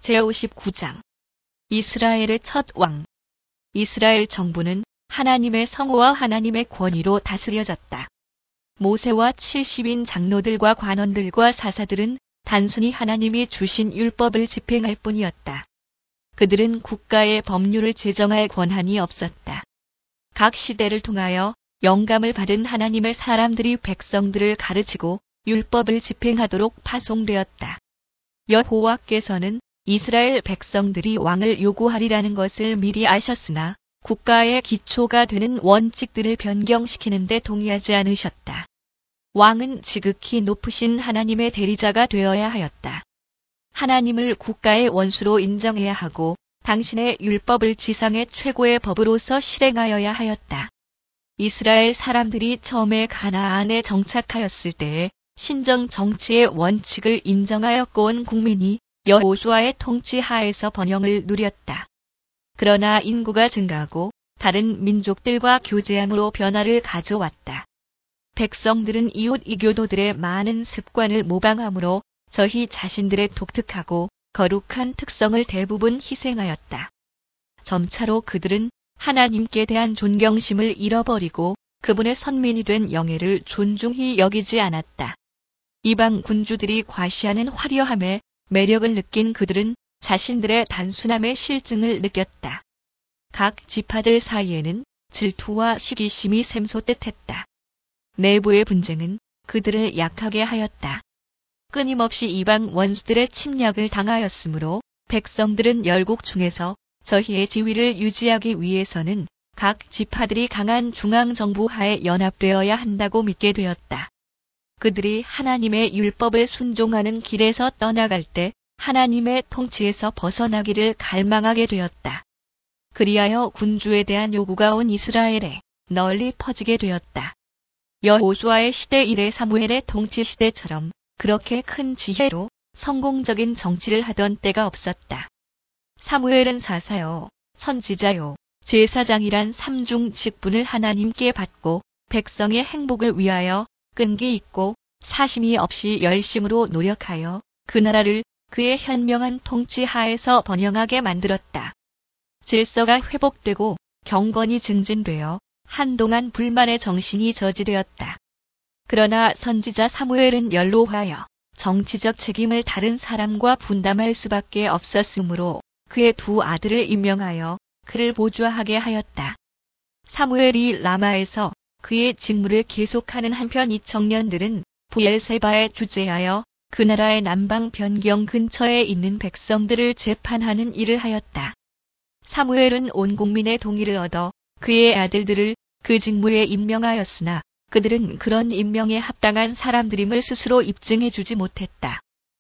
제59장 이스라엘의 첫 왕. 이스라엘 정부는 하나님의 성호와 하나님의 권위로 다스려졌다. 모세와 70인 장로들과 관원들과 사사들은 단순히 하나님이 주신 율법을 집행할 뿐이었다. 그들은 국가의 법률을 제정할 권한이 없었다. 각 시대를 통하여 영감을 받은 하나님의 사람들이 백성들을 가르치고 율법을 집행하도록 파송되었다. 여호와께서는 이스라엘 백성들이 왕을 요구하리라는 것을 미리 아셨으나 국가의 기초가 되는 원칙들을 변경시키는 데 동의하지 않으셨다. 왕은 지극히 높으신 하나님의 대리자가 되어야 하였다. 하나님을 국가의 원수로 인정해야 하고 당신의 율법을 지상의 최고의 법으로서 실행하여야 하였다. 이스라엘 사람들이 처음에 가나안에 정착하였을 때에 신정 정치의 원칙을 인정하였고 온 국민이 여호수아의 통치 하에서 번영을 누렸다. 그러나 인구가 증가하고 다른 민족들과 교제함으로 변화를 가져왔다. 백성들은 이웃 이교도들의 많은 습관을 모방함으로 저희 자신들의 독특하고 거룩한 특성을 대부분 희생하였다. 점차로 그들은 하나님께 대한 존경심을 잃어버리고 그분의 선민이 된 영예를 존중히 여기지 않았다. 이방 군주들이 과시하는 화려함에 매력을 느낀 그들은 자신들의 단순함의 실증을 느꼈다. 각 지파들 사이에는 질투와 시기심이 샘솟듯했다. 내부의 분쟁은 그들을 약하게 하였다. 끊임없이 이방 원수들의 침략을 당하였으므로 백성들은 열국 중에서 저희의 지위를 유지하기 위해서는 각 지파들이 강한 중앙정부 하에 연합되어야 한다고 믿게 되었다. 그들이 하나님의 율법을 순종하는 길에서 떠나갈 때 하나님의 통치에서 벗어나기를 갈망하게 되었다. 그리하여 군주에 대한 요구가 온 이스라엘에 널리 퍼지게 되었다. 여호수아의 시대 이래 사무엘의 통치 시대처럼 그렇게 큰 지혜로 성공적인 정치를 하던 때가 없었다. 사무엘은 사사요, 선지자요, 제사장이란 삼중 직분을 하나님께 받고 백성의 행복을 위하여 끈기 있고 사심이 없이 열심으로 노력하여 그 나라를 그의 현명한 통치 하에서 번영하게 만들었다. 질서가 회복되고 경건이 증진되어 한동안 불만의 정신이 저지되었다. 그러나 선지자 사무엘은 연로하여 정치적 책임을 다른 사람과 분담할 수밖에 없었으므로 그의 두 아들을 임명하여 그를 보좌하게 하였다. 사무엘이 라마에서 그의 직무를 계속하는 한편 이 청년들은 브엘세바에 주재하여 그 나라의 남방 변경 근처에 있는 백성들을 재판하는 일을 하였다. 사무엘은 온 국민의 동의를 얻어 그의 아들들을 그 직무에 임명하였으나 그들은 그런 임명에 합당한 사람들임을 스스로 입증해주지 못했다.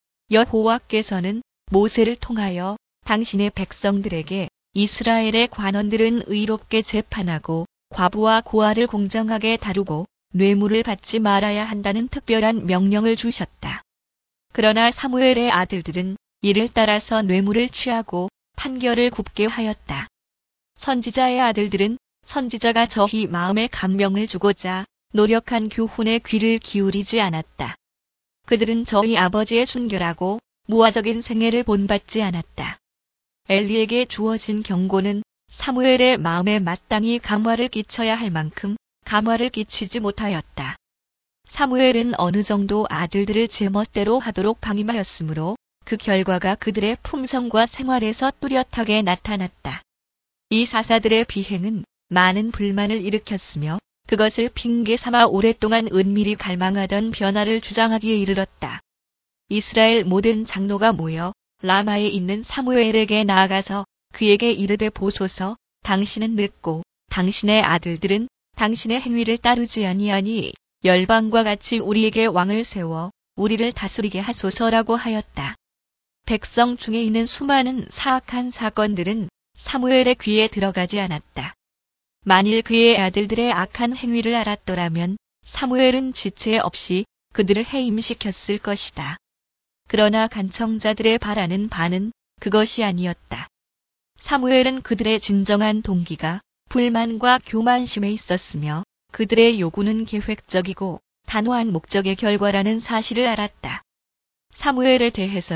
여호와께서는 모세를 통하여 당신의 백성들에게 이스라엘의 관원들은 의롭게 재판하고 과부와 고아를 공정하게 다루고 뇌물을 받지 말아야 한다는 특별한 명령을 주셨다. 그러나 사무엘의 아들들은 이를 따라서 뇌물을 취하고 판결을 굽게 하였다. 선지자의 아들들은 선지자가 저희 마음에 감명을 주고자 노력한 교훈에 귀를 기울이지 않았다. 그들은 저희 아버지의 순결하고 무화적인 생애를 본받지 않았다. 엘리에게 주어진 경고는 사무엘의 마음에 마땅히 감화를 끼쳐야 할 만큼 감화를 끼치지 못하였다. 사무엘은 어느 정도 아들들을 제멋대로 하도록 방임하였으므로 그 결과가 그들의 품성과 생활에서 뚜렷하게 나타났다. 이 사사들의 비행은 많은 불만을 일으켰으며 그것을 핑계 삼아 오랫동안 은밀히 갈망하던 변화를 주장하기에 이르렀다. 이스라엘 모든 장로가 모여 라마에 있는 사무엘에게 나아가서 그에게 이르되 보소서, 당신은 늙고 당신의 아들들은 당신의 행위를 따르지 아니하니 열방과 같이 우리에게 왕을 세워 우리를 다스리게 하소서라고 하였다. 백성 중에 있는 수많은 사악한 사건들은 사무엘의 귀에 들어가지 않았다. 만일 그의 아들들의 악한 행위를 알았더라면 사무엘은 지체 없이 그들을 해임시켰을 것이다. 그러나 간청자들의 바라는 바는 그것이 아니었다. 사무엘은 그들의 진정한 동기가 불만과 교만심에 있었으며 그들의 요구는 계획적이고 단호한 목적의 결과라는 사실을 알았다. 사무엘에 대해서는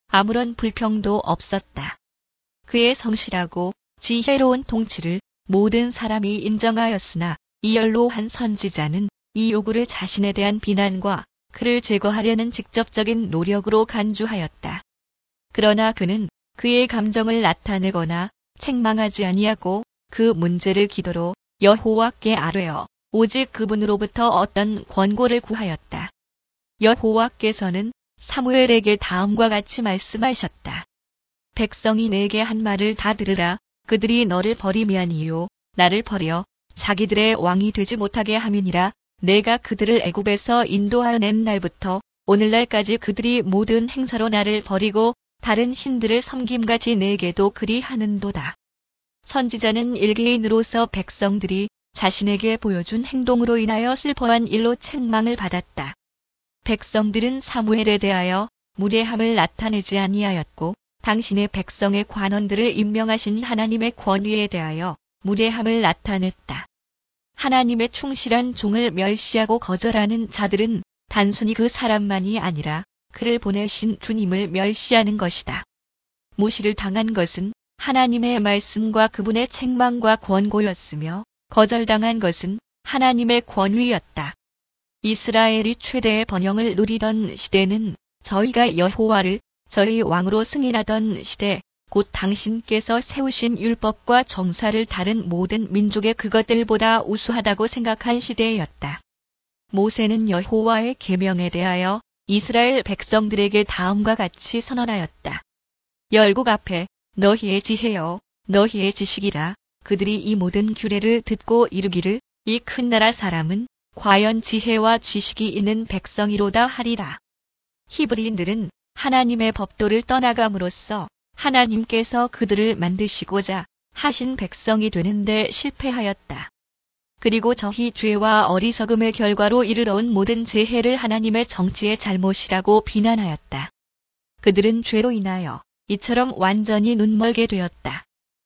아무런 불평도 없었다. 그의 성실하고 지혜로운 통치를 모든 사람이 인정하였으나 이 연로한 선지자는 이 요구를 자신에 대한 비난과 그를 제거하려는 직접적인 노력으로 간주하였다. 그러나 그는 그의 감정을 나타내거나 책망하지 아니하고 그 문제를 기도로 여호와께 아뢰어 오직 그분으로부터 어떤 권고를 구하였다. 여호와께서는 사무엘에게 다음과 같이 말씀하셨다. 백성이 내게 한 말을 다 들으라. 그들이 너를 버림이아니요 나를 버려 자기들의 왕이 되지 못하게 함이니라. 내가 그들을 애굽에서 인도하여 낸 날부터 오늘날까지 그들이 모든 행사로 나를 버리고 다른 신들을 섬김같이 내게도 그리하는도다. 선지자는 일개인으로서 백성들이 자신에게 보여준 행동으로 인하여 슬퍼한 일로 책망을 받았다. 백성들은 사무엘에 대하여 무례함을 나타내지 아니하였고 당신의 백성의 관원들을 임명하신 하나님의 권위에 대하여 무례함을 나타냈다. 하나님의 충실한 종을 멸시하고 거절하는 자들은 단순히 그 사람만이 아니라 그를 보내신 주님을 멸시하는 것이다. 무시를 당한 것은 하나님의 말씀과 그분의 책망과 권고였으며 거절당한 것은 하나님의 권위였다. 이스라엘이 최대의 번영을 누리던 시대는 저희가 여호와를 저희 왕으로 승인하던 시대, 곧 당신께서 세우신 율법과 정사를 다른 모든 민족의 그것들보다 우수하다고 생각한 시대였다. 모세는 여호와의 계명에 대하여 이스라엘 백성들에게 다음과 같이 선언하였다. 열국 앞에 너희의 지혜여 너희의 지식이라. 그들이 이 모든 규례를 듣고 이르기를 이 큰 나라 사람은 과연 지혜와 지식이 있는 백성이로다 하리라. 히브리인들은 하나님의 법도를 떠나감으로써 하나님께서 그들을 만드시고자 하신 백성이 되는데 실패하였다. 그리고 저희 죄와 어리석음의 결과로 이르러온 모든 재해를 하나님의 정치의 잘못이라고 비난하였다. 그들은 죄로 인하여 이처럼 완전히 눈멀게 되었다.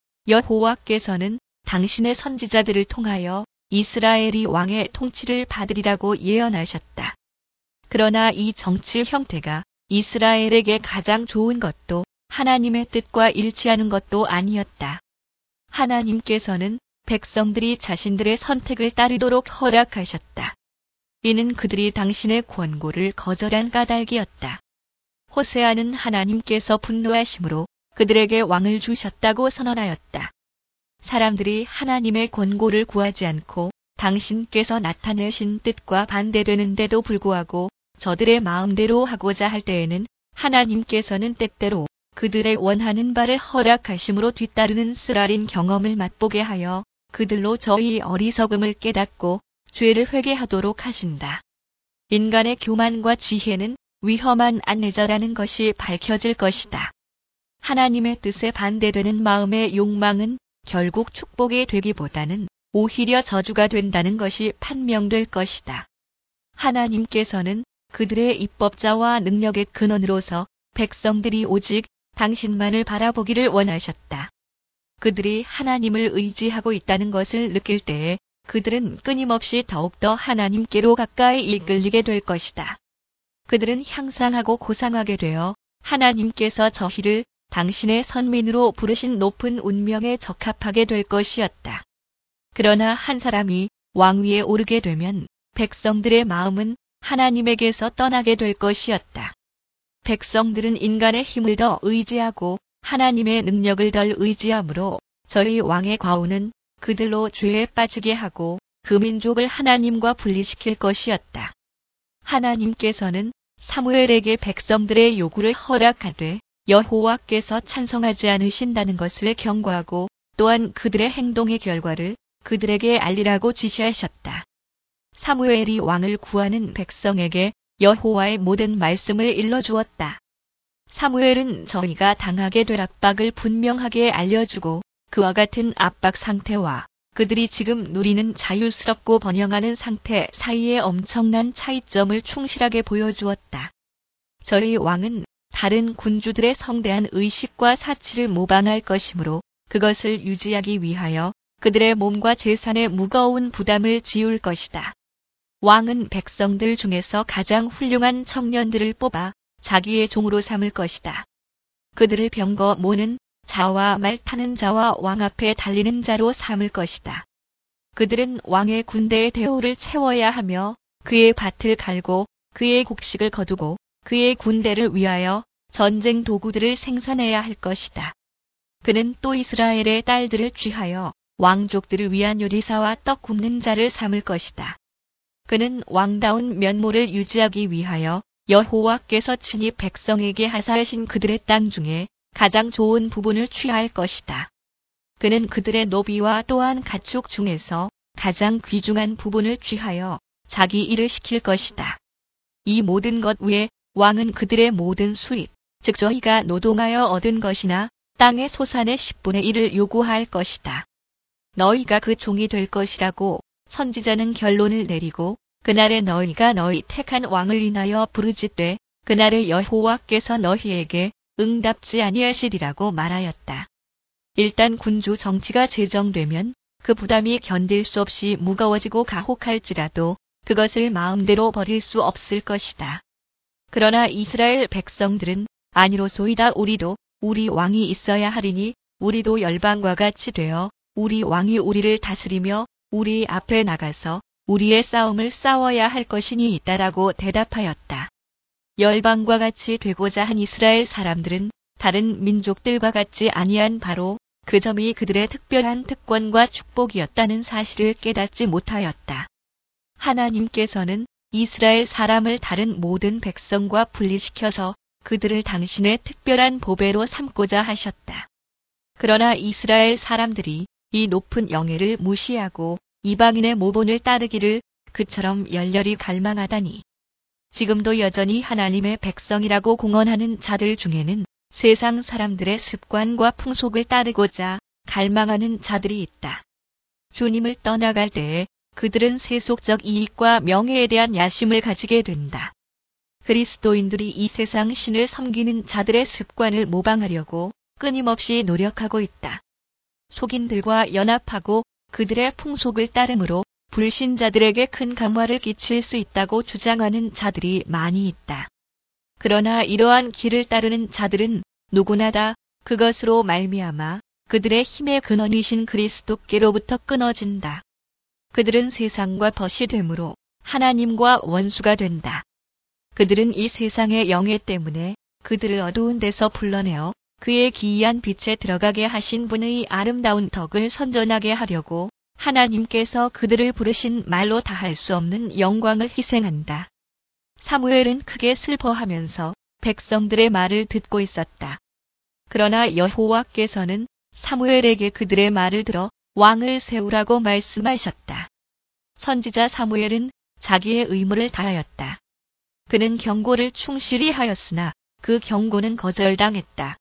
여호와께서는 당신의 선지자들을 통하여 이스라엘이 왕의 통치를 받으리라고 예언하셨다. 그러나 이 정치 형태가 이스라엘에게 가장 좋은 것도 하나님의 뜻과 일치하는 것도 아니었다. 하나님께서는 백성들이 자신들의 선택을 따르도록 허락하셨다. 이는 그들이 당신의 권고를 거절한 까닭이었다. 호세아는 하나님께서 분노하심으로 그들에게 왕을 주셨다고 선언하였다. 사람들이 하나님의 권고를 구하지 않고 당신께서 나타내신 뜻과 반대되는데도 불구하고 저들의 마음대로 하고자 할 때에는 하나님께서는 때때로 그들의 원하는 바를 허락하심으로 뒤따르는 쓰라린 경험을 맛보게 하여 그들로 저희 어리석음을 깨닫고 죄를 회개하도록 하신다. 인간의 교만과 지혜는 위험한 안내자라는 것이 밝혀질 것이다. 하나님의 뜻에 반대되는 마음의 욕망은 결국 축복이 되기보다는 오히려 저주가 된다는 것이 판명될 것이다. 하나님께서는 그들의 입법자와 능력의 근원으로서 백성들이 오직 당신만을 바라보기를 원하셨다. 그들이 하나님을 의지하고 있다는 것을 느낄 때에 그들은 끊임없이 더욱더 하나님께로 가까이 이끌리게 될 것이다. 그들은 향상하고 고상하게 되어 하나님께서 저희를 당신의 선민으로 부르신 높은 운명에 적합하게 될 것이었다. 그러나 한 사람이 왕위에 오르게 되면 백성들의 마음은 하나님에게서 떠나게 될 것이었다. 백성들은 인간의 힘을 더 의지하고 하나님의 능력을 덜 의지하므로 저희 왕의 과오는 그들로 죄에 빠지게 하고 그 민족을 하나님과 분리시킬 것이었다. 하나님께서는 사무엘에게 백성들의 요구를 허락하되 여호와께서 찬성하지 않으신다는 것을 경고하고 또한 그들의 행동의 결과를 그들에게 알리라고 지시하셨다. 사무엘이 왕을 구하는 백성에게 여호와의 모든 말씀을 일러주었다. 사무엘은 저희가 당하게 될 압박을 분명하게 알려주고 그와 같은 압박 상태와 그들이 지금 누리는 자유스럽고 번영하는 상태 사이의 엄청난 차이점을 충실하게 보여주었다. 저희 왕은 다른 군주들의 성대한 의식과 사치를 모방할 것이므로 그것을 유지하기 위하여 그들의 몸과 재산에 무거운 부담을 지울 것이다. 왕은 백성들 중에서 가장 훌륭한 청년들을 뽑아 자기의 종으로 삼을 것이다. 그들을 병거 모는 자와 말 타는 자와 왕 앞에 달리는 자로 삼을 것이다. 그들은 왕의 군대의 대호를 채워야 하며 그의 밭을 갈고 그의 곡식을 거두고 그의 군대를 위하여 전쟁 도구들을 생산해야 할 것이다. 그는 또 이스라엘의 딸들을 취하여 왕족들을 위한 요리사와 떡 굽는 자를 삼을 것이다. 그는 왕다운 면모를 유지하기 위하여 여호와께서 친히 백성에게 하사하신 그들의 땅 중에 가장 좋은 부분을 취할 것이다. 그는 그들의 노비와 또한 가축 중에서 가장 귀중한 부분을 취하여 자기 일을 시킬 것이다. 이 모든 것 외에 왕은 그들의 모든 수입, 즉 저희가 노동하여 얻은 것이나 땅의 소산의 10분의 1을 요구할 것이다. 너희가 그 종이 될 것이라고 선지자는 결론을 내리고 그날에 너희가 너희 택한 왕을 인하여 부르짖되 그날에 여호와께서 너희에게 응답지 아니하시리라고 말하였다. 일단 군주 정치가 제정되면 그 부담이 견딜 수 없이 무거워지고 가혹할지라도 그것을 마음대로 버릴 수 없을 것이다. 그러나 이스라엘 백성들은 아니로소이다 우리도 우리 왕이 있어야 하리니 우리도 열방과 같이 되어 우리 왕이 우리를 다스리며 우리 앞에 나가서 우리의 싸움을 싸워야 할 것이니 있다라고 대답하였다. 열방과 같이 되고자 한 이스라엘 사람들은 다른 민족들과 같지 아니한 바로 그 점이 그들의 특별한 특권과 축복이었다는 사실을 깨닫지 못하였다. 하나님께서는 이스라엘 사람을 다른 모든 백성과 분리시켜서 그들을 당신의 특별한 보배로 삼고자 하셨다. 그러나 이스라엘 사람들이 이 높은 영예를 무시하고 이방인의 모본을 따르기를 그처럼 열렬히 갈망하다니. 지금도 여전히 하나님의 백성이라고 공언하는 자들 중에는 세상 사람들의 습관과 풍속을 따르고자 갈망하는 자들이 있다. 주님을 떠나갈 때에 그들은 세속적 이익과 명예에 대한 야심을 가지게 된다. 그리스도인들이 이 세상 신을 섬기는 자들의 습관을 모방하려고 끊임없이 노력하고 있다. 속인들과 연합하고 그들의 풍속을 따름으로 불신자들에게 큰 감화를 끼칠 수 있다고 주장하는 자들이 많이 있다. 그러나 이러한 길을 따르는 자들은 누구나 다 그것으로 말미암아 그들의 힘의 근원이신 그리스도께로부터 끊어진다. 그들은 세상과 벗이 되므로 하나님과 원수가 된다. 그들은 이 세상의 영예 때문에 그들을 어두운 데서 불러내어 그의 기이한 빛에 들어가게 하신 분의 아름다운 덕을 선전하게 하려고 하나님께서 그들을 부르신 말로 다할 수 없는 영광을 희생한다. 사무엘은 크게 슬퍼하면서 백성들의 말을 듣고 있었다. 그러나 여호와께서는 사무엘에게 그들의 말을 들어 왕을 세우라고 말씀하셨다. 선지자 사무엘은 자기의 의무를 다하였다. 그는 경고를 충실히 하였으나 그 경고는 거절당했다.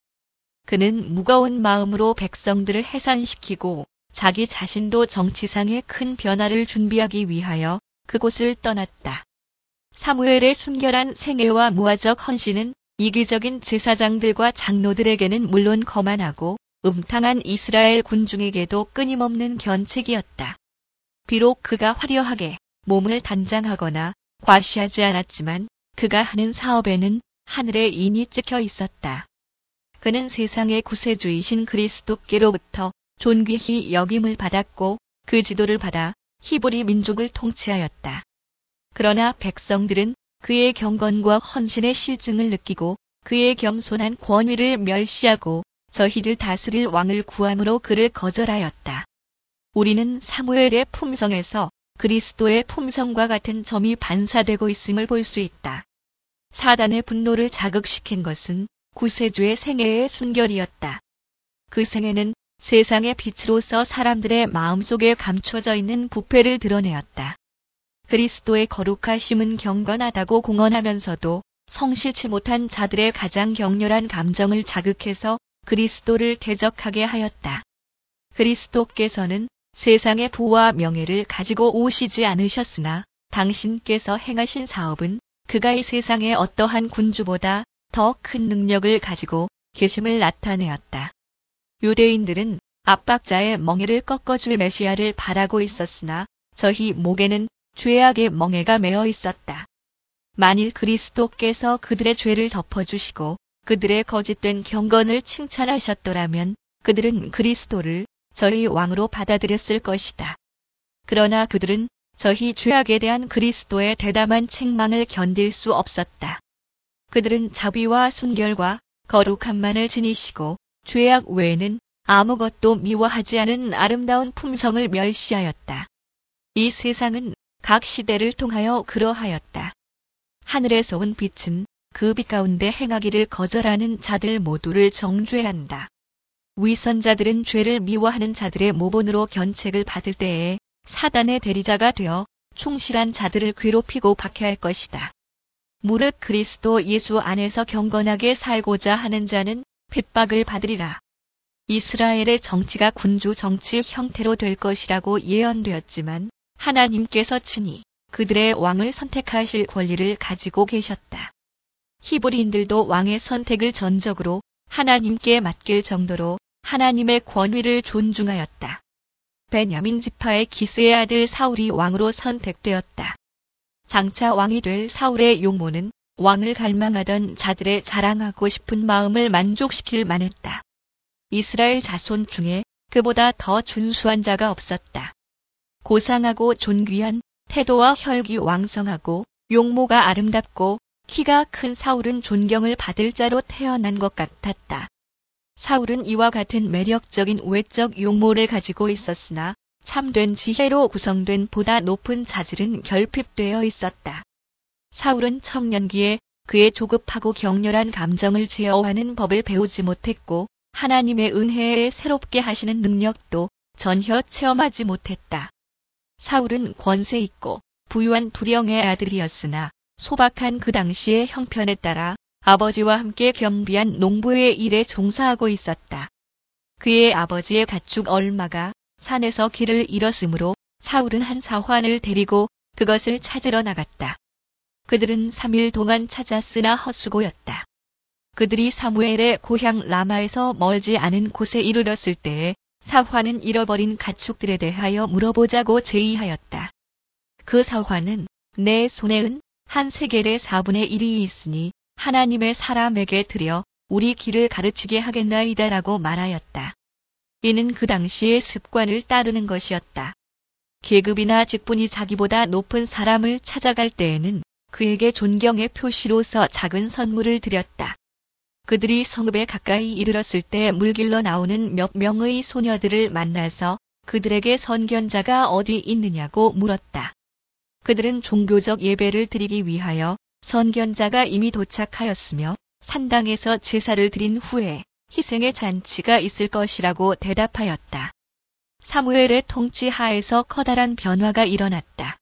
그는 무거운 마음으로 백성들을 해산시키고 자기 자신도 정치상의 큰 변화를 준비하기 위하여 그곳을 떠났다. 사무엘의 순결한 생애와 무화적 헌신은 이기적인 제사장들과 장로들에게는 물론 거만하고 음탕한 이스라엘 군중에게도 끊임없는 견책이었다. 비록 그가 화려하게 몸을 단장하거나 과시하지 않았지만 그가 하는 사업에는 하늘의 인이 찍혀 있었다. 그는 세상의 구세주이신 그리스도께로부터 존귀히 여김을 받았고 그 지도를 받아 히브리 민족을 통치하였다. 그러나 백성들은 그의 경건과 헌신의 실증을 느끼고 그의 겸손한 권위를 멸시하고 저희를 다스릴 왕을 구함으로 그를 거절하였다. 우리는 사무엘의 품성에서 그리스도의 품성과 같은 점이 반사되고 있음을 볼 수 있다. 사단의 분노를 자극시킨 것은 구세주의 생애의 순결이었다. 그 생애는 세상의 빛으로서 사람들의 마음속에 감춰져 있는 부패를 드러내었다. 그리스도의 거룩하심은 경건하다고 공언하면서도 성실치 못한 자들의 가장 격렬한 감정을 자극해서 그리스도를 대적하게 하였다. 그리스도께서는 세상의 부와 명예를 가지고 오시지 않으셨으나 당신께서 행하신 사업은 그가 이 세상의 어떠한 군주보다 더 큰 능력을 가지고 계심을 나타내었다. 유대인들은 압박자의 멍에를 꺾어줄 메시아를 바라고 있었으나 저희 목에는 죄악의 멍에가 매어 있었다. 만일 그리스도께서 그들의 죄를 덮어주시고 그들의 거짓된 경건을 칭찬하셨더라면 그들은 그리스도를 저희 왕으로 받아들였을 것이다. 그러나 그들은 저희 죄악에 대한 그리스도의 대담한 책망을 견딜 수 없었다. 그들은 자비와 순결과 거룩함만을 지니시고 죄악 외에는 아무것도 미워하지 않은 아름다운 품성을 멸시하였다. 이 세상은 각 시대를 통하여 그러하였다. 하늘에서 온 빛은 그 빛 가운데 행하기를 거절하는 자들 모두를 정죄한다. 위선자들은 죄를 미워하는 자들의 모본으로 견책을 받을 때에 사단의 대리자가 되어 충실한 자들을 괴롭히고 박해할 것이다. 무릇 그리스도 예수 안에서 경건하게 살고자 하는 자는 핍박을 받으리라. 이스라엘의 정치가 군주 정치 형태로 될 것이라고 예언되었지만 하나님께서 친히 그들의 왕을 선택하실 권리를 가지고 계셨다. 히브리인들도 왕의 선택을 전적으로 하나님께 맡길 정도로 하나님의 권위를 존중하였다. 베냐민 지파의 기스의 아들 사울이 왕으로 선택되었다. 장차 왕이 될 사울의 용모는 왕을 갈망하던 자들의 자랑하고 싶은 마음을 만족시킬 만했다. 이스라엘 자손 중에 그보다 더 준수한 자가 없었다. 고상하고 존귀한 태도와 혈기 왕성하고 용모가 아름답고 키가 큰 사울은 존경을 받을 자로 태어난 것 같았다. 사울은 이와 같은 매력적인 외적 용모를 가지고 있었으나 참된 지혜로 구성된 보다 높은 자질은 결핍되어 있었다. 사울은 청년기에 그의 조급하고 격렬한 감정을 제어하는 법을 배우지 못했고 하나님의 은혜에 새롭게 하시는 능력도 전혀 체험하지 못했다. 사울은 권세 있고 부유한 두령의 아들이었으나 소박한 그 당시의 형편에 따라 아버지와 함께 겸비한 농부의 일에 종사하고 있었다. 그의 아버지의 가축 얼마가 산에서 길을 잃었으므로 사울은 한 사환을 데리고 그것을 찾으러 나갔다. 그들은 3일 동안 찾았으나 헛수고였다. 그들이 사무엘의 고향 라마에서 멀지 않은 곳에 이르렀을 때에 사환은 잃어버린 가축들에 대하여 물어보자고 제의하였다. 그 사환은 내 손에 은 한 세겔의 4분의 1이 있으니 하나님의 사람에게 드려 우리 길을 가르치게 하겠나이다라고 말하였다. 이는 그 당시의 습관을 따르는 것이었다. 계급이나 직분이 자기보다 높은 사람을 찾아갈 때에는 그에게 존경의 표시로서 작은 선물을 드렸다. 그들이 성읍에 가까이 이르렀을 때 물길로 나오는 몇 명의 소녀들을 만나서 그들에게 선견자가 어디 있느냐고 물었다. 그들은 종교적 예배를 드리기 위하여 선견자가 이미 도착하였으며 산당에서 제사를 드린 후에 희생의 잔치가 있을 것이라고 대답하였다. 사무엘의 통치 하에서 커다란 변화가 일어났다.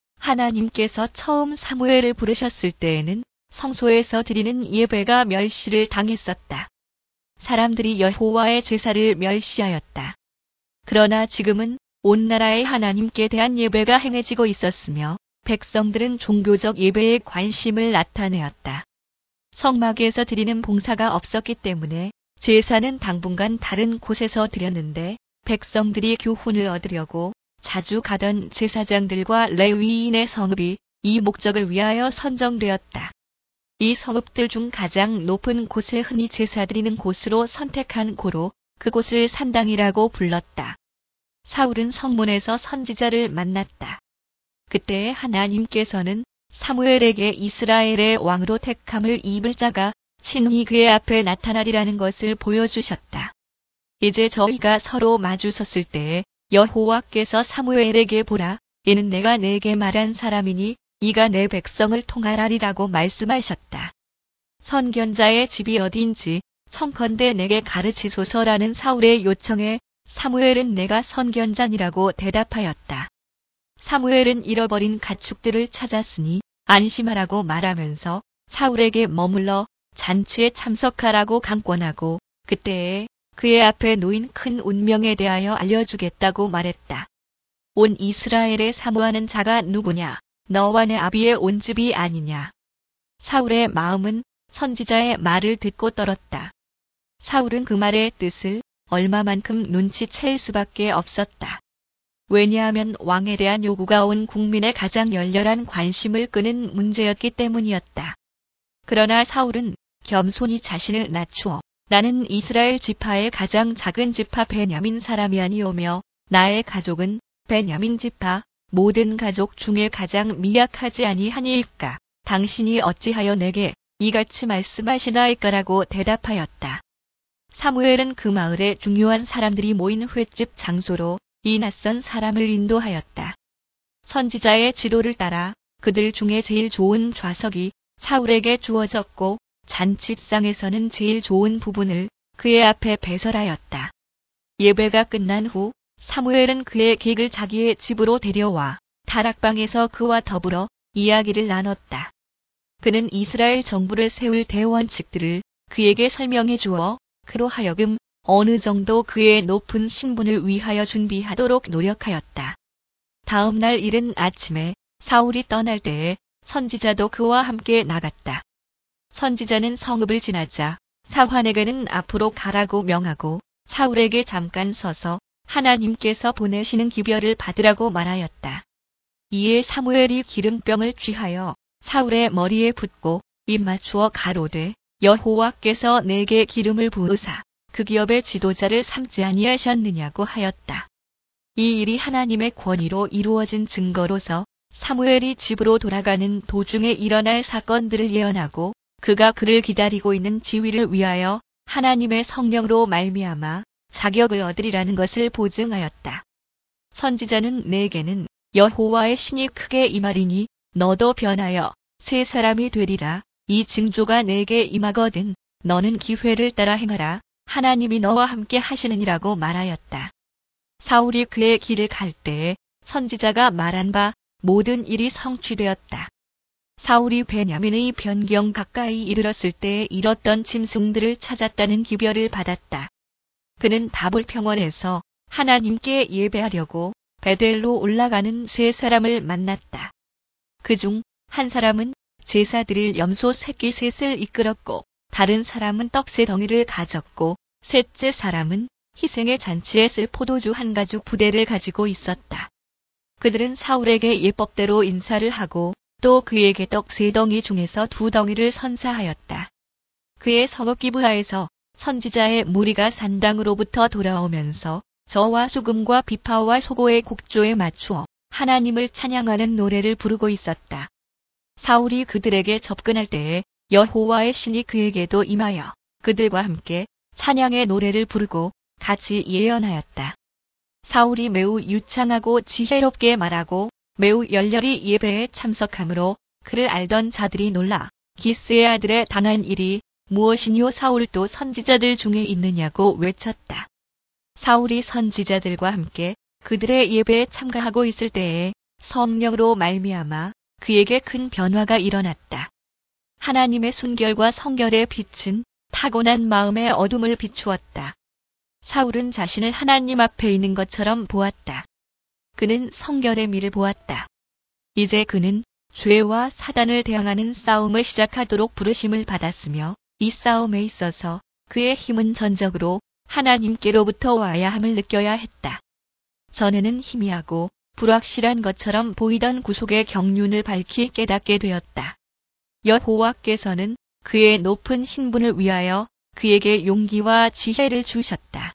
하나님께서 처음 사무엘을 부르셨을 때에는 성소에서 드리는 예배가 멸시를 당했었다. 사람들이 여호와의 제사를 멸시하였다. 그러나 지금은 온 나라의 하나님께 대한 예배가 행해지고 있었으며 백성들은 종교적 예배에 관심을 나타내었다. 성막에서 드리는 봉사가 없었기 때문에 제사는 당분간 다른 곳에서 드렸는데 백성들이 교훈을 얻으려고 자주 가던 제사장들과 레위인의 성읍이 이 목적을 위하여 선정되었다. 이 성읍들 중 가장 높은 곳을 흔히 제사드리는 곳으로 선택한 고로 그곳을 산당이라고 불렀다. 사울은 성문에서 선지자를 만났다. 그때 하나님께서는 사무엘에게 이스라엘의 왕으로 택함을 입을 자가 친히 그의 앞에 나타나리라는 것을 보여주셨다. 이제 저희가 서로 마주섰을 때에 여호와께서 사무엘에게 보라, 이는 내가 내게 말한 사람이니 이가 내 백성을 통할하리라고 말씀하셨다. 선견자의 집이 어디인지 청컨대 내게 가르치소서라는 사울의 요청에 사무엘은 내가 선견자니라고 대답하였다. 사무엘은 잃어버린 가축들을 찾았으니 안심하라고 말하면서 사울에게 머물러 잔치에 참석하라고 강권하고 그때에 그의 앞에 놓인 큰 운명에 대하여 알려주겠다고 말했다. 온 이스라엘에 사모하는 자가 누구냐? 너와 내 아비의 온 집이 아니냐? 사울의 마음은 선지자의 말을 듣고 떨었다. 사울은 그 말의 뜻을 얼마만큼 눈치챌 수밖에 없었다. 왜냐하면 왕에 대한 요구가 온 국민의 가장 열렬한 관심을 끄는 문제였기 때문이었다. 그러나 사울은 겸손히 자신을 낮추어 나는 이스라엘 지파의 가장 작은 지파 베냐민 사람이 아니오며 나의 가족은 베냐민 지파 모든 가족 중에 가장 미약하지 아니하니이까 당신이 어찌하여 내게 이같이 말씀하시나이까라고 대답하였다. 사무엘은 그 마을에 중요한 사람들이 모인 횟집 장소로 이 낯선 사람을 인도하였다. 선지자의 지도를 따라 그들 중에 제일 좋은 좌석이 사울에게 주어졌고 잔치상에서는 제일 좋은 부분을 그의 앞에 배설하였다. 예배가 끝난 후 사무엘은 그의 객을 자기의 집으로 데려와 다락방에서 그와 더불어 이야기를 나눴다. 그는 이스라엘 정부를 세울 대원칙들을 그에게 설명해 주어 그로 하여금 어느 정도 그의 높은 신분을 위하여 준비하도록 노력하였다. 다음 날 이른 아침에 사울이 떠날 때에 선지자도 그와 함께 나갔다. 선지자는 성읍을 지나자 사환에게는 앞으로 가라고 명하고 사울에게 잠깐 서서 하나님께서 보내시는 기별을 받으라고 말하였다. 이에 사무엘이 기름병을 쥐하여 사울의 머리에 붓고 입 맞추어 가로되 여호와께서 내게 기름을 부으사 그 기업의 지도자를 삼지 아니하셨느냐고 하였다. 이 일이 하나님의 권위로 이루어진 증거로서 사무엘이 집으로 돌아가는 도중에 일어날 사건들을 예언하고 그가 그를 기다리고 있는 지위를 위하여 하나님의 성령으로 말미암아 자격을 얻으리라는 것을 보증하였다. 선지자는 내게는 여호와의 신이 크게 임하리니 너도 변하여 새 사람이 되리라. 이 징조가 내게 임하거든 너는 기회를 따라 행하라. 하나님이 너와 함께 하시느니라고 말하였다. 사울이 그의 길을 갈 때에 선지자가 말한 바 모든 일이 성취되었다. 사울이 베냐민의 변경 가까이 이르렀을 때에 잃었던 짐승들을 찾았다는 기별을 받았다. 그는 다볼 평원에서 하나님께 예배하려고 베델로 올라가는 세 사람을 만났다. 그중 한 사람은 제사 드릴 염소 새끼 셋을 이끌었고 다른 사람은 떡 세 덩이를 가졌고 셋째 사람은 희생의 잔치에 쓸 포도주 한 가죽 부대를 가지고 있었다. 그들은 사울에게 예법대로 인사를 하고 또 그에게 떡 세 덩이 중에서 두 덩이를 선사하였다. 그의 성읍 기브아에서 선지자의 무리가 산당으로부터 돌아오면서 저와 수금과 비파와 소고의 곡조에 맞추어 하나님을 찬양하는 노래를 부르고 있었다. 사울이 그들에게 접근할 때에 여호와의 신이 그에게도 임하여 그들과 함께 찬양의 노래를 부르고 같이 예언하였다. 사울이 매우 유창하고 지혜롭게 말하고 매우 열렬히 예배에 참석하므로 그를 알던 자들이 놀라 기스의 아들에 당한 일이 무엇이뇨 사울도 선지자들 중에 있느냐고 외쳤다. 사울이 선지자들과 함께 그들의 예배에 참가하고 있을 때에 성령으로 말미암아 그에게 큰 변화가 일어났다. 하나님의 순결과 성결의 빛은 타고난 마음의 어둠을 비추었다. 사울은 자신을 하나님 앞에 있는 것처럼 보았다. 그는 성결의 미를 보았다. 이제 그는 죄와 사단을 대항하는 싸움을 시작하도록 부르심을 받았으며 이 싸움에 있어서 그의 힘은 전적으로 하나님께로부터 와야 함을 느껴야 했다. 전에는 희미하고 불확실한 것처럼 보이던 구속의 경륜을 밝히 깨닫게 되었다. 여호와께서는 그의 높은 신분을 위하여 그에게 용기와 지혜를 주셨다.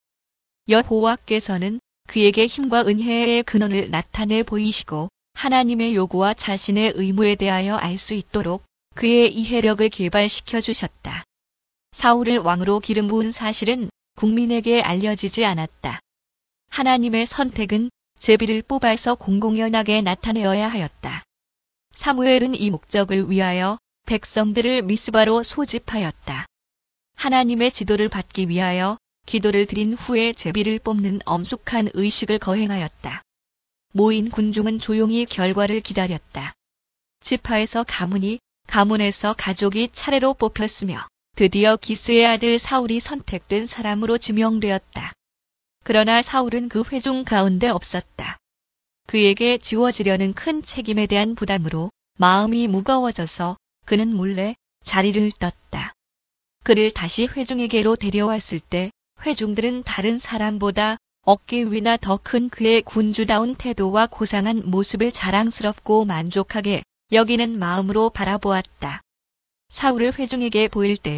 여호와께서는 그에게 힘과 은혜의 근원을 나타내 보이시고 하나님의 요구와 자신의 의무에 대하여 알 수 있도록 그의 이해력을 개발시켜 주셨다. 사울을 왕으로 기름 부은 사실은 국민에게 알려지지 않았다. 하나님의 선택은 제비를 뽑아서 공공연하게 나타내어야 하였다. 사무엘은 이 목적을 위하여 백성들을 미스바로 소집하였다. 하나님의 지도를 받기 위하여 기도를 드린 후에 제비를 뽑는 엄숙한 의식을 거행하였다. 모인 군중은 조용히 결과를 기다렸다. 지파에서 가문이, 가문에서 가족이 차례로 뽑혔으며 드디어 기스의 아들 사울이 선택된 사람으로 지명되었다. 그러나 사울은 그 회중 가운데 없었다. 그에게 지워지려는 큰 책임에 대한 부담으로 마음이 무거워져서 그는 몰래 자리를 떴다. 그를 다시 회중에게로 데려왔을 때 회중들은 다른 사람보다 어깨 위나 더 큰 그의 군주다운 태도와 고상한 모습을 자랑스럽고 만족하게 여기는 마음으로 바라보았다. 사울을 회중에게 보일 때에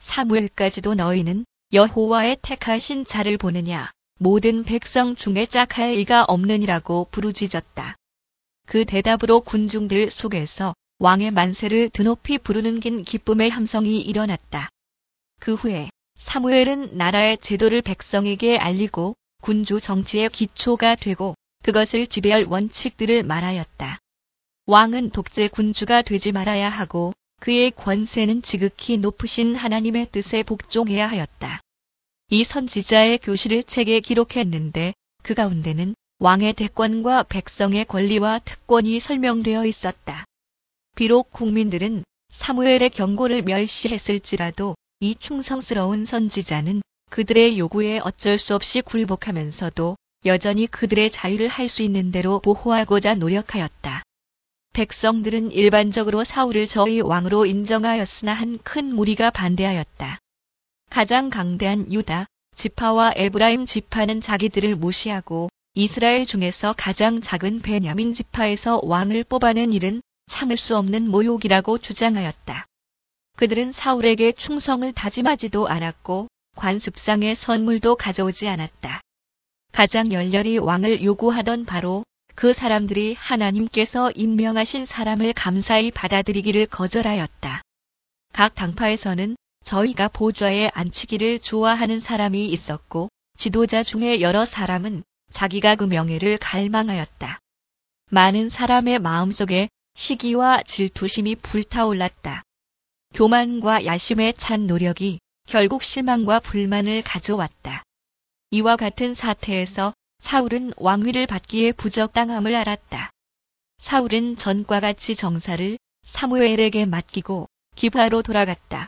사무엘까지도 너희는 여호와의 택하신 자를 보느냐 모든 백성 중에 짝할 이가 없느니라고 부르짖었다. 그 대답으로 군중들 속에서 왕의 만세를 드높이 부르는 긴 기쁨의 함성이 일어났다. 그 후에 사무엘은 나라의 제도를 백성에게 알리고 군주 정치의 기초가 되고 그것을 지배할 원칙들을 말하였다. 왕은 독재 군주가 되지 말아야 하고 그의 권세는 지극히 높으신 하나님의 뜻에 복종해야 하였다. 이 선지자의 교시를 책에 기록했는데 그 가운데는 왕의 대권과 백성의 권리와 특권이 설명되어 있었다. 비록 국민들은 사무엘의 경고를 멸시했을지라도 이 충성스러운 선지자는 그들의 요구에 어쩔 수 없이 굴복하면서도 여전히 그들의 자유를 할 수 있는 대로 보호하고자 노력하였다. 백성들은 일반적으로 사울을 저희 왕으로 인정하였으나 한 큰 무리가 반대하였다. 가장 강대한 유다 지파와 에브라임 지파는 자기들을 무시하고 이스라엘 중에서 가장 작은 베냐민 지파에서 왕을 뽑아낸 일은 참을 수 없는 모욕이라고 주장하였다. 그들은 사울에게 충성을 다짐하지도 않았고 관습상의 선물도 가져오지 않았다. 가장 열렬히 왕을 요구하던 바로 그 사람들이 하나님께서 임명하신 사람을 감사히 받아들이기를 거절하였다. 각 당파에서는 저희가 보좌에 앉히기를 좋아하는 사람이 있었고 지도자 중에 여러 사람은 자기가 그 명예를 갈망하였다. 많은 사람의 마음속에 시기와 질투심이 불타올랐다. 교만과 야심에 찬 노력이 결국 실망과 불만을 가져왔다. 이와 같은 사태에서 사울은 왕위를 받기에 부적당함을 알았다. 사울은 전과 같이 정사를 사무엘에게 맡기고 기브아로 돌아갔다.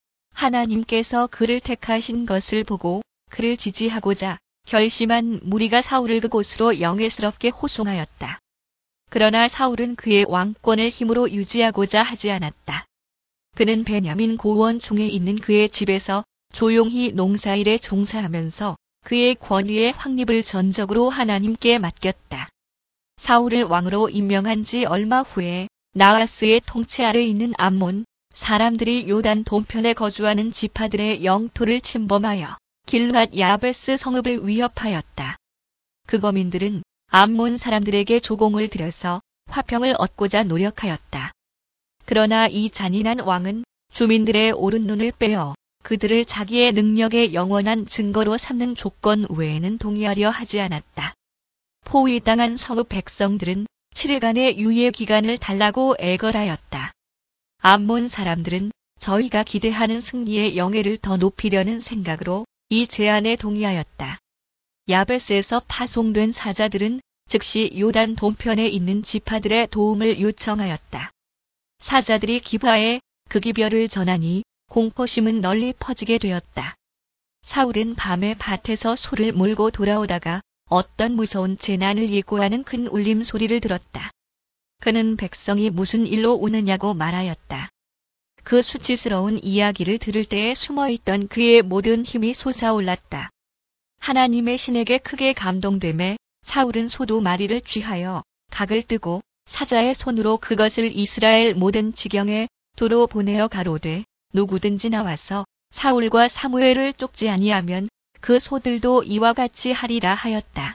하나님께서 그를 택하신 것을 보고 그를 지지하고자 결심한 무리가 사울을 그곳으로 영예스럽게 호송하였다. 그러나 사울은 그의 왕권을 힘으로 유지하고자 하지 않았다. 그는 베냐민 고원 중에 있는 그의 집에서 조용히 농사일에 종사하면서 그의 권위의 확립을 전적으로 하나님께 맡겼다. 사울을 왕으로 임명한 지 얼마 후에 나하스의 통치 아래 있는 암몬 사람들이 요단 동편에 거주하는 지파들의 영토를 침범하여 길앗 야베스 성읍을 위협하였다. 그 거민들은 암몬 사람들에게 조공을 들여서 화평을 얻고자 노력하였다. 그러나 이 잔인한 왕은 주민들의 옳은 눈을 빼어 그들을 자기의 능력의 영원한 증거로 삼는 조건 외에는 동의하려 하지 않았다. 포위당한 성읍 백성들은 7일간의 유예 기간을 달라고 애걸하였다. 암몬 사람들은 저희가 기대하는 승리의 영예를 더 높이려는 생각으로 이 제안에 동의하였다. 야베스에서 파송된 사자들은 즉시 요단 동편에 있는 지파들의 도움을 요청하였다. 사자들이 기브아에 그 기별을 전하니 공포심은 널리 퍼지게 되었다. 사울은 밤에 밭에서 소를 몰고 돌아오다가 어떤 무서운 재난을 예고하는 큰 울림 소리를 들었다. 그는 백성이 무슨 일로 우느냐고 말하였다. 그 수치스러운 이야기를 들을 때에 숨어있던 그의 모든 힘이 솟아올랐다. 하나님의 신에게 크게 감동되매 사울은 소 2마리를 쥐하여 각을 뜨고 사자의 손으로 그것을 이스라엘 모든 지경에 도로 보내어 가로되 누구든지 나와서 사울과 사무엘을 쫓지 아니하면 그 소들도 이와 같이 하리라 하였다.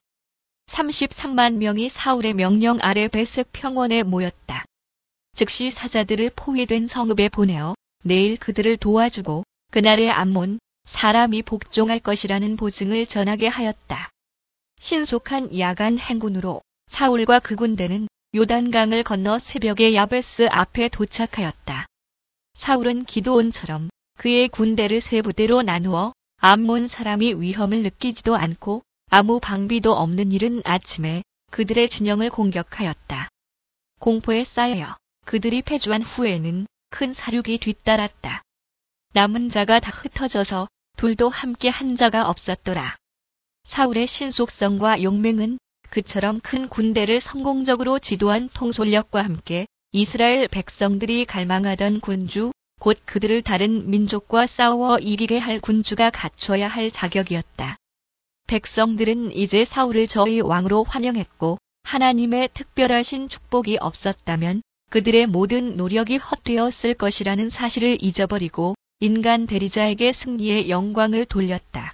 33만 명이 사울의 명령 아래 베색 평원에 모였다. 즉시 사자들을 포위된 성읍에 보내어 내일 그들을 도와주고 그날에 암몬 사람이 복종할 것이라는 보증을 전하게 하였다. 신속한 야간 행군으로 사울과 그 군대는 요단강을 건너 새벽에 야베스 앞에 도착하였다. 사울은 기드온처럼 그의 군대를 3부대로 나누어 암몬 사람이 위험을 느끼지도 않고 아무 방비도 없는 이른 아침에 그들의 진영을 공격하였다. 공포에 쌓여 그들이 패주한 후에는 큰 사륙이 뒤따랐다. 남은 자가 다 흩어져서 둘도 함께 한 자가 없었더라. 사울의 신속성과 용맹은 그처럼 큰 군대를 성공적으로 지도한 통솔력과 함께 이스라엘 백성들이 갈망하던 군주, 곧 그들을 다른 민족과 싸워 이기게 할 군주가 갖춰야 할 자격이었다. 백성들은 이제 사울을 저희 왕으로 환영했고 하나님의 특별하신 축복이 없었다면 그들의 모든 노력이 헛되었을 것이라는 사실을 잊어버리고 인간 대리자에게 승리의 영광을 돌렸다.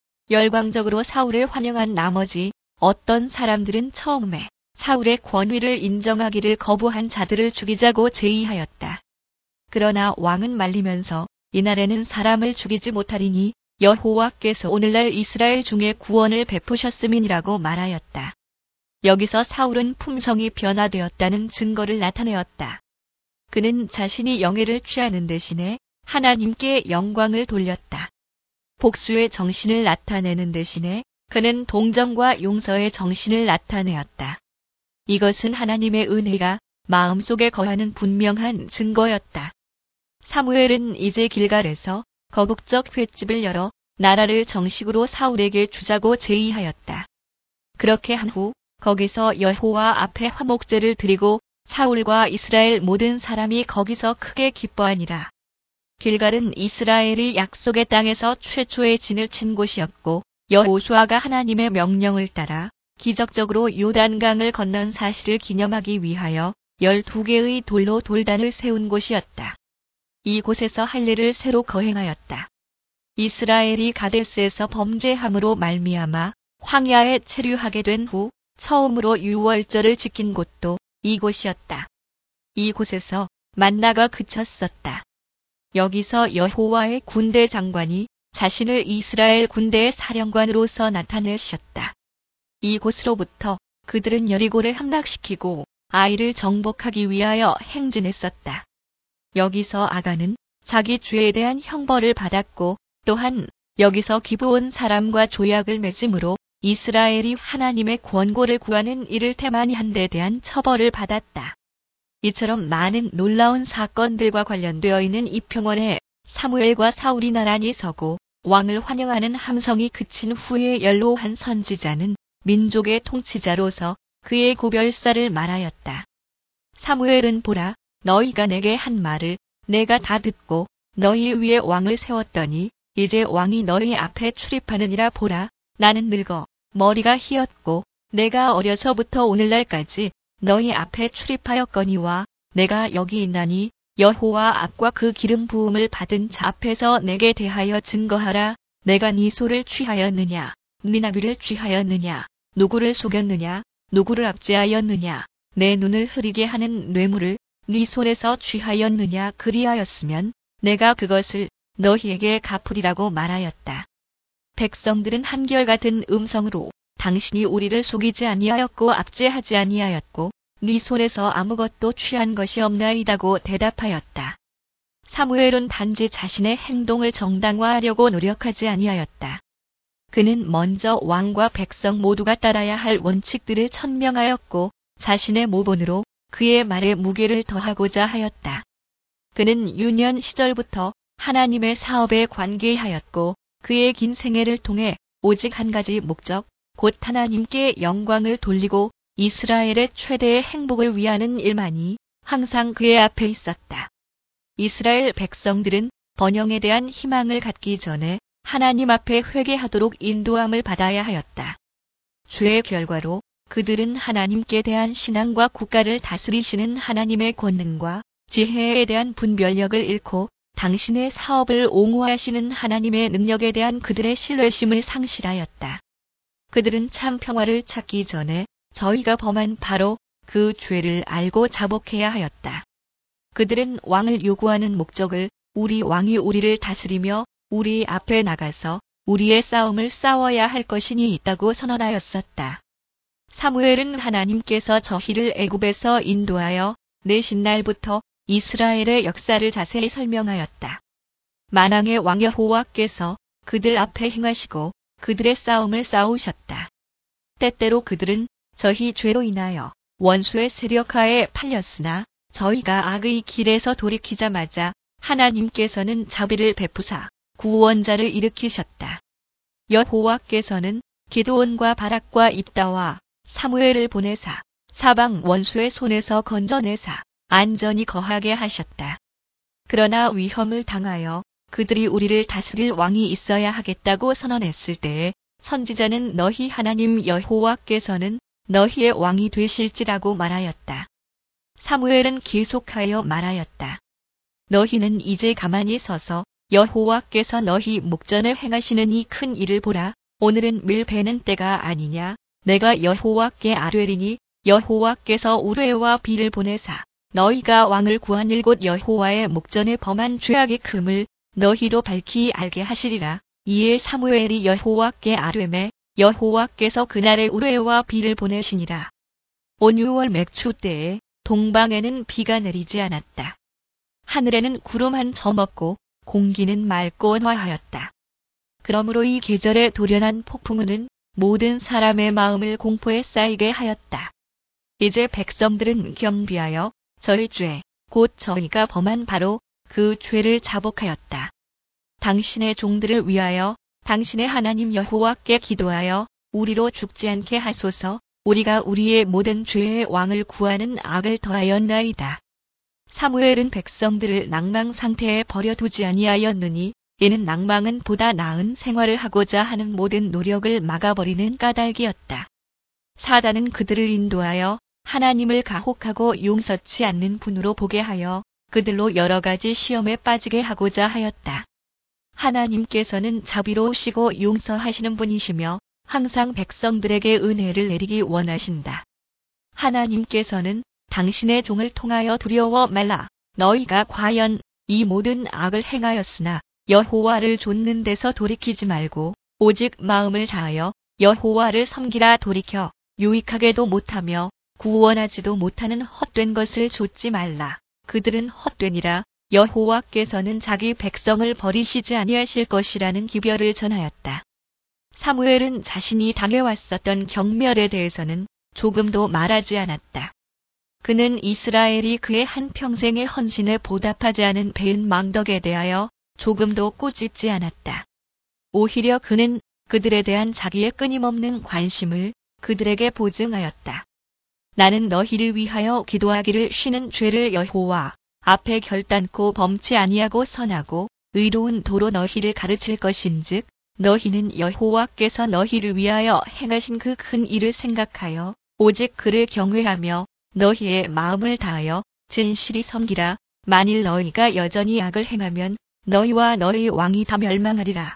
열광적으로 사울을 환영한 나머지 어떤 사람들은 처음에 사울의 권위를 인정하기를 거부한 자들을 죽이자고 제의하였다. 그러나 왕은 말리면서 이날에는 사람을 죽이지 못하리니 여호와께서 오늘날 이스라엘 중에 구원을 베푸셨음이니라고 말하였다. 여기서 사울은 품성이 변화되었다는 증거를 나타내었다. 그는 자신이 영예를 취하는 대신에 하나님께 영광을 돌렸다. 복수의 정신을 나타내는 대신에 그는 동정과 용서의 정신을 나타내었다. 이것은 하나님의 은혜가 마음속에 거하는 분명한 증거였다. 사무엘은 이제 길갈에서 거국적 횟집을 열어 나라를 정식으로 사울에게 주자고 제의하였다. 그렇게 한 후 거기서 여호와 앞에 화목제를 드리고 사울과 이스라엘 모든 사람이 거기서 크게 기뻐하니라. 길갈은 이스라엘이 약속의 땅에서 최초의 진을 친 곳이었고 여호수아가 하나님의 명령을 따라 기적적으로 요단강을 건넌 사실을 기념하기 위하여 12개의 돌로 돌단을 세운 곳이었다. 이곳에서 할례를 새로 거행하였다. 이스라엘이 가데스에서 범죄함으로 말미암아 황야에 체류하게 된 후 처음으로 유월절을 지킨 곳도 이곳이었다. 이곳에서 만나가 그쳤었다. 여기서 여호와의 군대 장관이 자신을 이스라엘 군대의 사령관으로서 나타내셨다. 이곳으로부터 그들은 여리고를 함락시키고 아이를 정복하기 위하여 행진했었다. 여기서 아간은 자기 죄에 대한 형벌을 받았고 또한 여기서 기브온 사람과 조약을 맺음으로 이스라엘이 하나님의 권고를 구하는 이를 태만히 한 데 대한 처벌을 받았다. 이처럼 많은 놀라운 사건들과 관련되어 있는 이 평원에 사무엘과 사울이 나란히 서고 왕을 환영하는 함성이 그친 후에 연로한 선지자는 민족의 통치자로서 그의 고별사를 말하였다. 사무엘은 보라, 너희가 내게 한 말을 내가 다 듣고 너희 위에 왕을 세웠더니 이제 왕이 너희 앞에 출입하느니라. 보라, 나는 늙어 머리가 희었고 내가 어려서부터 오늘날까지 너희 앞에 출입하였거니와 내가 여기 있나니 여호와 앞과 그 기름 부음을 받은 자 앞에서 내게 대하여 증거하라. 내가 네 소를 취하였느냐, 네 나귀를 취하였느냐, 누구를 속였느냐, 누구를 압제하였느냐, 내 눈을 흐리게 하는 뇌물을 네 손에서 취하였느냐. 그리하였으면 내가 그것을 너희에게 갚으리라고 말하였다. 백성들은 한결같은 음성으로 당신이 우리를 속이지 아니하였고 압제하지 아니하였고 네 손에서 아무것도 취한 것이 없나이다고 대답하였다. 사무엘은 단지 자신의 행동을 정당화하려고 노력하지 아니하였다. 그는 먼저 왕과 백성 모두가 따라야 할 원칙들을 천명하였고 자신의 모본으로 그의 말에 무게를 더하고자 하였다. 그는 유년 시절부터 하나님의 사업에 관계하였고 그의 긴 생애를 통해 오직 한 가지 목적, 곧 하나님께 영광을 돌리고 이스라엘의 최대의 행복을 위하는 일만이 항상 그의 앞에 있었다. 이스라엘 백성들은 번영에 대한 희망을 갖기 전에 하나님 앞에 회개하도록 인도함을 받아야 하였다. 죄의 결과로 그들은 하나님께 대한 신앙과 국가를 다스리시는 하나님의 권능과 지혜에 대한 분별력을 잃고 당신의 사업을 옹호하시는 하나님의 능력에 대한 그들의 신뢰심을 상실하였다. 그들은 참 평화를 찾기 전에 저희가 범한 바로 그 죄를 알고 자복해야 하였다. 그들은 왕을 요구하는 목적을 우리 왕이 우리를 다스리며 우리 앞에 나가서 우리의 싸움을 싸워야 할 것이니 있다고 선언하였었다. 사무엘은 하나님께서 저희를 애굽에서 인도하여 내신 날부터 이스라엘의 역사를 자세히 설명하였다. 만왕의 왕 여호와께서 그들 앞에 행하시고 그들의 싸움을 싸우셨다. 때때로 그들은 저희 죄로 인하여 원수의 세력하에 팔렸으나 저희가 악의 길에서 돌이키자마자 하나님께서는 자비를 베푸사 구원자를 일으키셨다. 여호와께서는 기드온과 바락과 입다와 사무엘을 보내사 사방 원수의 손에서 건져내사 안전히 거하게 하셨다. 그러나 위험을 당하여 그들이 우리를 다스릴 왕이 있어야 하겠다고 선언했을 때에 선지자는 너희 하나님 여호와께서는 너희의 왕이 되실지라고 말하였다. 사무엘은 계속하여 말하였다. 너희는 이제 가만히 서서 여호와께서 너희 목전에 행하시는 이 큰 일을 보라. 오늘은 밀 베는 때가 아니냐. 내가 여호와께 아뢰리니 여호와께서 우레와 비를 보내사 너희가 왕을 구한 곧 여호와의 목전에 범한 죄악의 금을 너희로 밝히 알게 하시리라. 이에 사무엘이 여호와께 아뢰매 여호와께서 그날에 우레와 비를 보내시니라. 온 6월 맥추 때에 동방에는 비가 내리지 않았다. 하늘에는 구름 한 점 없고 공기는 맑고 온화하였다. 그러므로 이 계절에 돌연한 폭풍우는 모든 사람의 마음을 공포에 쌓이게 하였다. 이제 백성들은 겸비하여 저희 죄, 곧 저희가 범한 바로 그 죄를 자복하였다. 당신의 종들을 위하여 당신의 하나님 여호와께 기도하여 우리로 죽지 않게 하소서. 우리가 우리의 모든 죄의 왕을 구하는 악을 더하였나이다. 사무엘은 백성들을 낭망 상태에 버려두지 아니하였느니 이는 낭망은 보다 나은 생활을 하고자 하는 모든 노력을 막아버리는 까닭이었다. 사단은 그들을 인도하여 하나님을 가혹하고 용서치 않는 분으로 보게 하여 그들로 여러 가지 시험에 빠지게 하고자 하였다. 하나님께서는 자비로우시고 용서하시는 분이시며 항상 백성들에게 은혜를 내리기 원하신다. 하나님께서는 당신의 종을 통하여 두려워 말라. 너희가 과연 이 모든 악을 행하였으나 여호와를 좇는 데서 돌이키지 말고 오직 마음을 다하여 여호와를 섬기라. 돌이켜 유익하게도 못하며 구원하지도 못하는 헛된 것을 좇지 말라. 그들은 헛되니라. 여호와께서는 자기 백성을 버리시지 아니하실 것이라는 기별을 전하였다. 사무엘은 자신이 당해왔었던 경멸에 대해서는 조금도 말하지 않았다. 그는 이스라엘이 그의 한평생의 헌신에 보답하지 않은 배은 망덕에 대하여 조금도 꾸짖지 않았다. 오히려 그는 그들에 대한 자기의 끊임없는 관심을 그들에게 보증하였다. 나는 너희를 위하여 기도하기를 쉬는 죄를 여호와 앞에 결단코 범치 아니하고 선하고 의로운 도로 너희를 가르칠 것인즉 너희는 여호와께서 너희를 위하여 행하신 그 큰 일을 생각하여 오직 그를 경외하며 너희의 마음을 다하여 진실이 섬기라. 만일 너희가 여전히 악을 행하면 너희와 너희 왕이 다 멸망하리라.